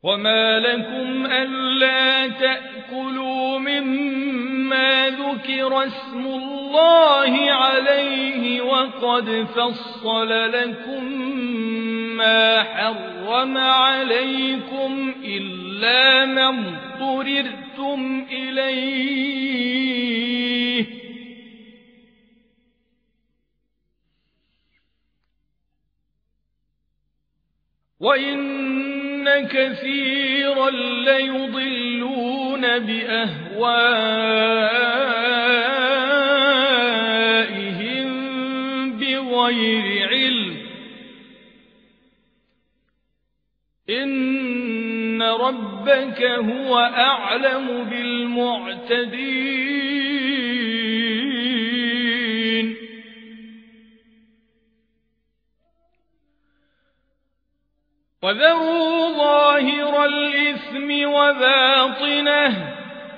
وما لكم ألا تأكلوا مما ذكر اسم الله عليه وقد فصل لكم ما حرم عليكم إلا ما اضطررتم إليه وإن كثيرا ليضلون بأهوائهم بغير علم إن ربك هو أعلم بالمعتدين وذروا ظاهر الإثم وباطنه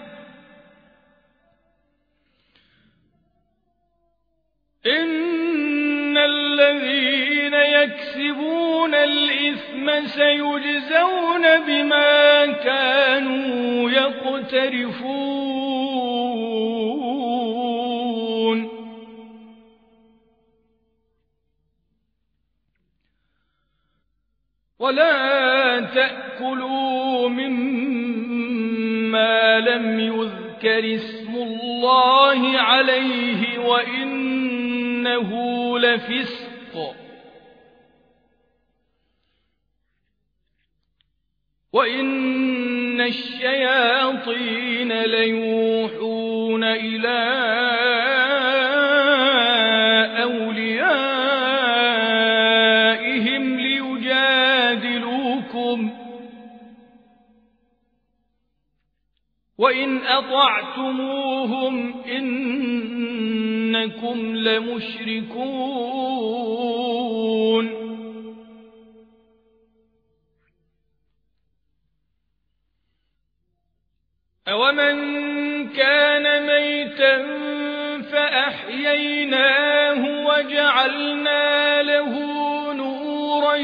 إن الذين يكسبون الإثم سيجزون بما كانوا يقترفون ولا تأكلوا مما لم يذكر اسم الله عليه وإنه لفسق وإن الشياطين ليوحون إلى أوليائهم ليجادلوكم وإن أطعتموهم إنكم لمشركون أومن كان ميتا فأحييناه وجعلنا له نورا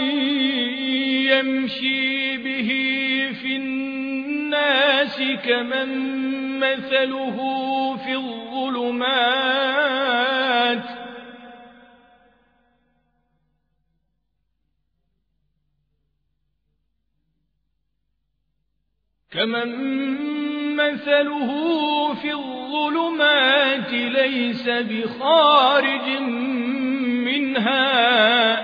يمشي به في الناس كمن مثله في الظلمات ليس بخارج منها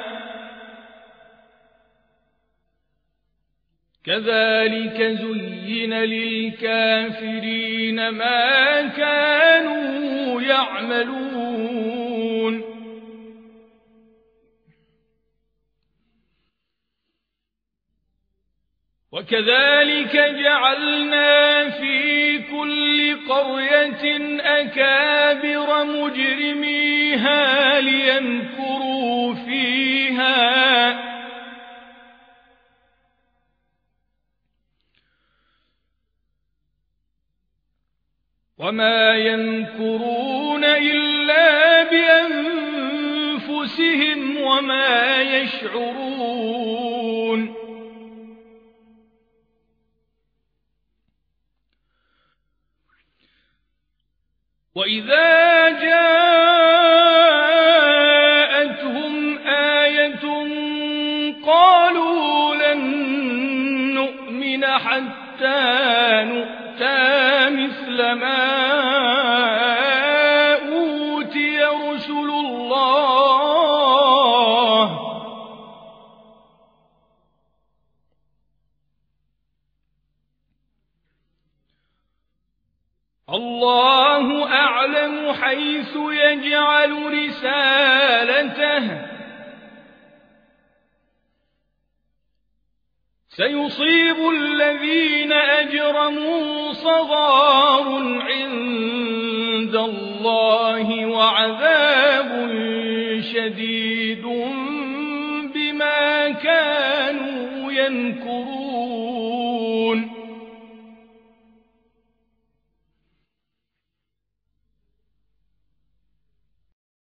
كذلك زين للكافرين ما كانوا يعملون وكذلك جعلنا في كل قرية أكابر مجرميها ليمكروا فيها وما يمكرون إلا بأنفسهم وما يشعرون وإذا جاءتهم آية قالوا لن نؤمن حتى نؤتى مثل ما أوتي رسل الله الله أعلم حيث يجعل رسالته سيصيب الذين أجرموا صغار عند الله وعذاب شديد بما كانوا ينكرون